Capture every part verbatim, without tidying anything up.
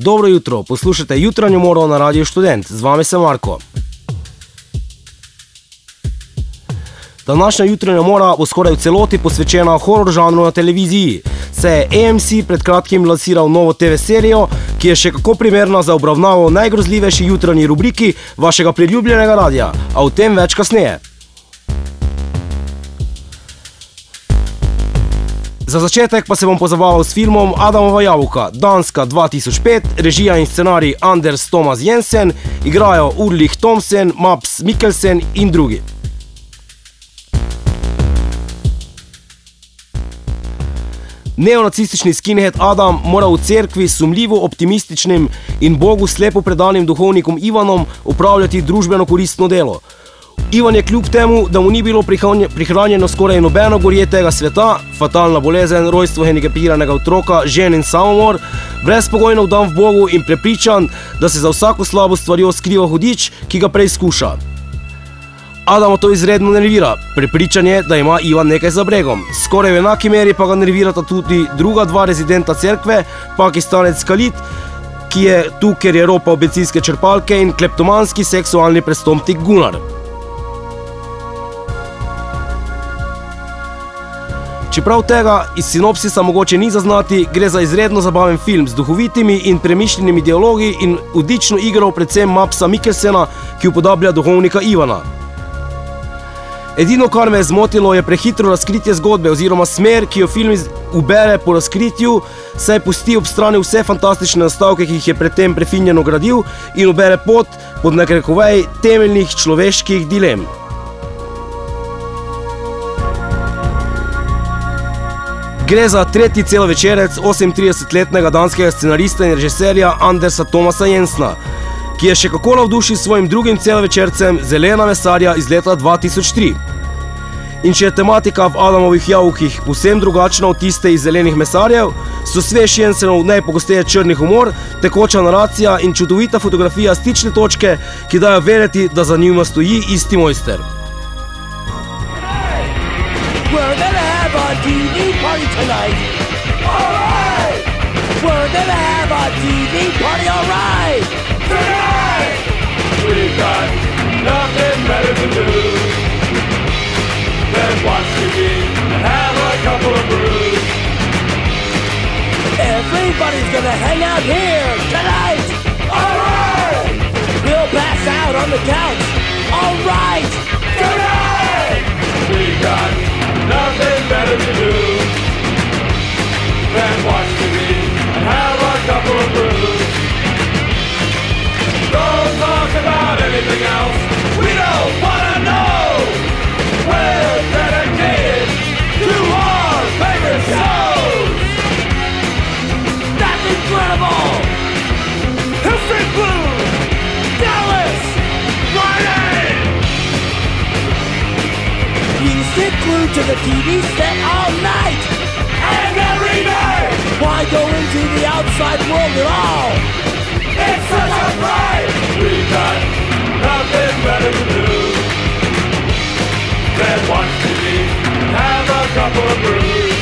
Dobro jutro, poslušajte Jutranjo moro na Radiu Študent, z vami sem Marko. Današnja jutranja mora bo skoraj v celoti posvečena horror žanru na televiziji. Se je A M C pred kratkim lansiral novo T V serijo, ki je še kako primerna za obravnavo najgrozljivejši jutranji rubriki vašega priljubljenega radija, a o tem več kasneje. Za začetek pa se bom pozabaval s filmom Adamova jabolka, Danska dva tisoč pet, režija in scenarij Anders Thomas Jensen, igrajo Ulrich Thomsen, Mads Mikkelsen in drugi. Neonacistični skinhead Adam mora v cerkvi s sumljivo optimističnim in Bogu slepo predanim duhovnikom Ivanom upravljati družbeno koristno delo. Ivan je kljub temu, da mu ni bilo prihranjeno skoraj nobeno gorje tega sveta, fatalna bolezen, rojstvo hendikepiranega otroka, žen in samomor, brezpogojno vdan v Bogu in prepričan, da se za vsako slabo stvarjo skriva hudič, ki ga preizkuša. Adama to izredno nervira, prepričan je, da ima Ivan nekaj za bregom. Skoraj v enaki meri pa ga nervirata tudi druga dva rezidenta cerkve, Pakistanec Khalid, ki je tu, ker je ropal bencinske črpalke, in kleptomanski seksualni prestopnik Gunnar. Čeprav tega iz sinopsisa mogoče ni zaznati, gre za izredno zabaven film z duhovitimi in premišljenimi dialogi in odlično igro predvsem Madsa Mikkelsena, ki upodablja duhovnika Ivana. Edino, kar me je zmotilo, je prehitro razkritje zgodbe oziroma smer, ki jo film ubere po razkritju, saj pusti ob strani vse fantastične nastavke, ki jih je predtem prefinjeno gradil, in ubere pot pod narekovej temeljnih človeških dilem. Gre za tretji celovečerec osemintridesetletnega danskega scenarista in režiserja Andersa Thomasa Jensena, ki je še kako navdušil svojim drugim celovečercem Zelena mesarja iz leta dva tisoč tri. In če je tematika v Adamovih jabolkih povsem drugačna od tiste iz Zelenih mesarjev, so svež Jensenov najpogosteje črni humor, tekoča naracija in čudovita fotografija stične točke, ki dajo verjeti, da za njima stoji isti mojster. We're gonna have a T V party tonight. All right. We're gonna have a T V party, all right. Tonight we've got nothing better to do than watch T V and have a couple of brews. Everybody's gonna hang out here tonight. All right. We'll pass out on the couch. All right. Tonight we've got nothing better to do than watch T V and have a couple of brews. Don't talk about anything else. We don't wanna know. We're dedicated to our favorite shows. That's incredible. History Blues, Dallas, Friday. You stick glued to the T V set all night. And every night. Why go into the outside world at all? It's such a fright. We've got nothing better to do than watch T V and have a couple of brews.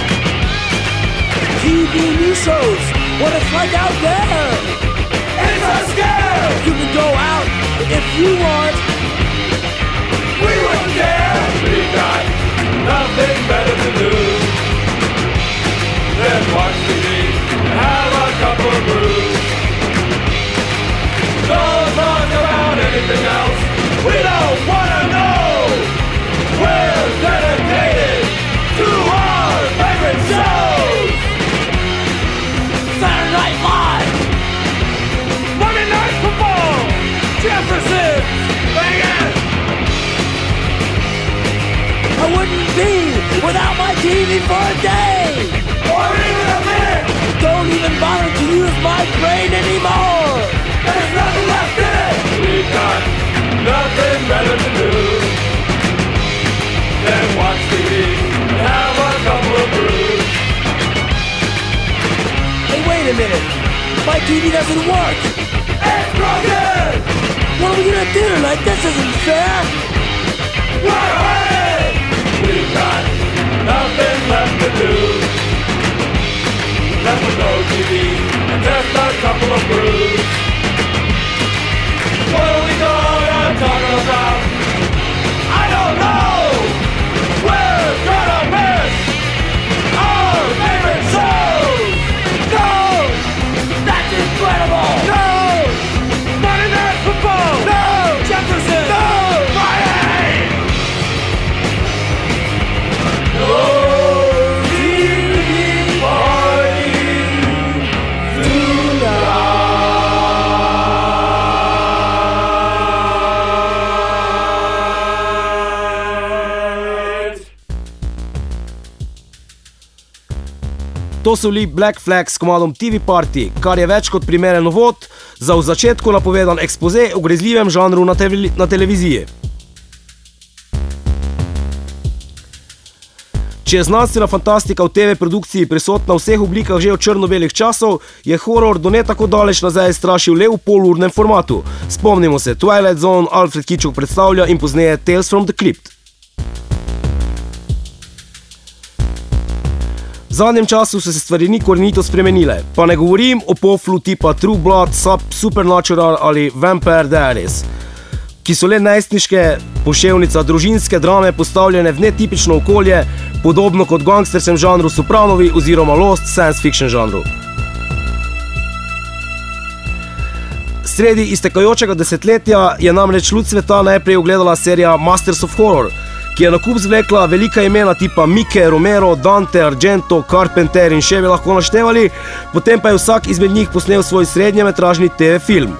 T V news shows what it's like out there. It's a scare. You can go out if you want. We wouldn't dare. We've got nothing better to do than watch T V and have a couple of brews. Don't talk about anything else. We don't wanna know. We're dedicated to our favorite shows. Saturday Night Live. Monday Night Football. Jefferson. Vegas. I wouldn't be without my T V for a day. Or even a minute. Don't even bother to use my brain anymore. There's nothing left in it. We've got nothing better to do than watch T V and have a couple of brews. Hey, wait a minute. My T V doesn't work. It's broken. What are we gonna do tonight? This isn't fair. Run away. We've got nothing left to do. Left with no T V and just a couple of brews. What are we gonna talk about? I don't know. We're gonna miss our favorite shows. No! That's incredible! No! Monday Night Football! No! Jefferson! No! Friday! No T V party tonight. To so bili Black Flag s komadom T V Party, kar je več kot primeren uvod za v začetku napovedan ekspoze o grozljivem žanru na, te- na televiziji. Če je znanstvena fantastika v T V produkciji prisotna v vseh oblikah že od črno-belih časov, je horor do ne tako daleč nazaj strašil le v polurnem formatu. Spomnimo se, Twilight Zone Alfred Hitchcock predstavlja in pozneje Tales from the Crypt. V zadnjem času so se stvari ni korenito spremenile, pa ne govorim o poflu tipa True Blood, Supernatural ali Vampire Diaries, ki so le najstniške poševnica družinske drame postavljene v netipično okolje, podobno kot gangsterskem žanru Sopranovi oziroma Lost science fiction žanru. Sredi iztekajočega desetletja je namreč luč sveta najprej ugledala serija Masters of Horror, ki je na kup zvlekla velika imena tipa Mike, Romero, Dante, Argento, Carpenter in še bi lahko naštevali, potem pa je vsak izmed njih posnel svoj srednjemetražni T V film.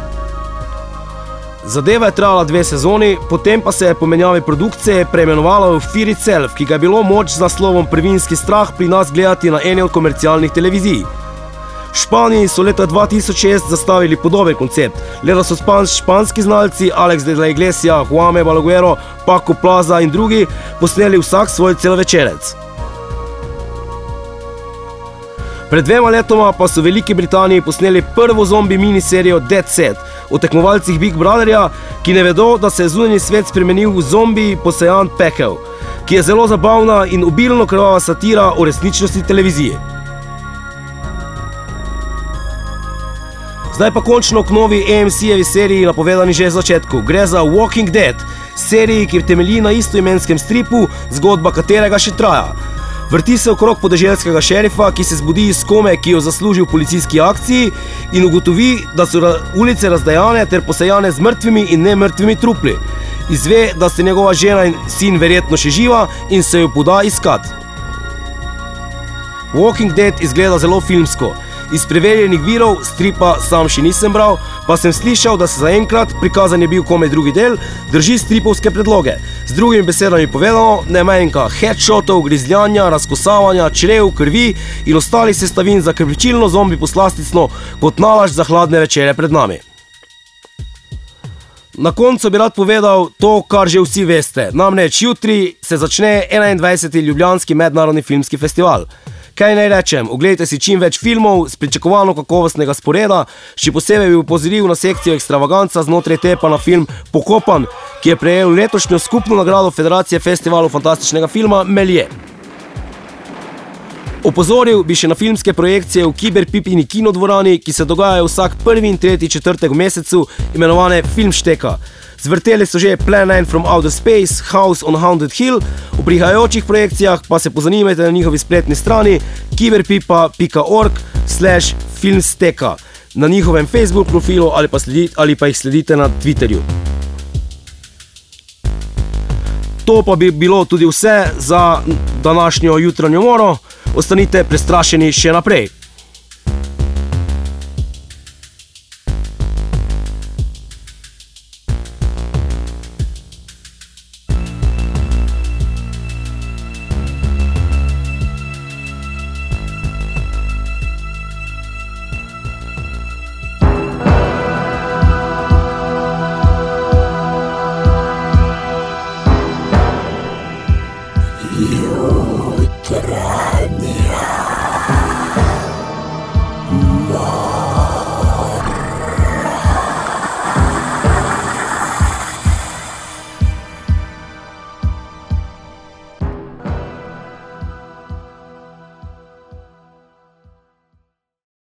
Zadeva je trajala dve sezoni, potem pa se je po menjavi produkcije preimenovala v Fear Itself, ki ga je bilo moč z naslovom Prvinski strah pri nas gledati na eni od komercialnih televizij. V Španiji so leta dva tisoč šest zastavili podoben koncept, le da so španski znalci Alex de la Iglesia, Juame Balaguero, Paco Plaza in drugi posneli vsak svoj celovečerec. Pred dvema letoma pa so v Veliki Britaniji posneli prvo zombi miniserijo Dead Set o tekmovalcih Big Brotherja, ki ne vedo, da se je zunanji svet spremenil v zombi posejan pekel, ki je zelo zabavna in obilno krvava satira o resničnosti televizije. Zdaj pa končno k novi A M C-jevi seriji napovedani že v začetku. Gre za Walking Dead, seriji, ki temelji na istoimenskem stripu, zgodba katerega še traja. Vrti se okrog podeželskega šerifa, ki se zbudi iz kome, ki jo zasluži v policijski akciji in ugotovi, da so ulice razdajane ter posejane z mrtvimi in nemrtvimi trupli. Izve, da sta njegova žena in sin verjetno še živa in se jo poda iskat. Walking Dead izgleda zelo filmsko. Iz preverjenih virov, stripa sam še nisem bral, pa sem slišal, da se zaenkrat, prikazan je bil komaj drugi del, drži stripovske predloge. Z drugimi besedami povedano, ne manjka headshotov, grizljanja, razkosavanja, črev, krvi in ostalih sestavin za krvečilno zombi poslasticno kot nalašč za hladne večere pred nami. Na koncu bi rad povedal to, kar že vsi veste, namreč jutri se začne enaindvajseti Ljubljanski mednarodni filmski festival. Kaj naj rečem, oglejte si čim več filmov s pričakovano kakovostnega sporeda, še posebej bi upozoril na sekcijo Ekstravaganca, znotraj te pa na film Pokopan, ki je prejel letošnjo skupno nagrado Federacije festivalov fantastičnega filma Melje. Opozoril bi še na filmske projekcije v Kiber-Pipini kinodvorani, ki se dogajajo vsak prvi in tretji četrtek v mesecu, imenovane Filmšteka. Zvrteli so že Plan nine from Outer Space, House on Haunted Hill, v prihajajočih projekcijah pa se pozanimajte na njihovi spletni strani kiberpipa pika org slash filmsteka, na njihovem Facebook profilu ali pa, sledite, ali pa jih sledite na Twitterju. To pa bi bilo tudi vse za današnjo jutranjo moro. Ostanite prestrašeni še naprej. Jutranja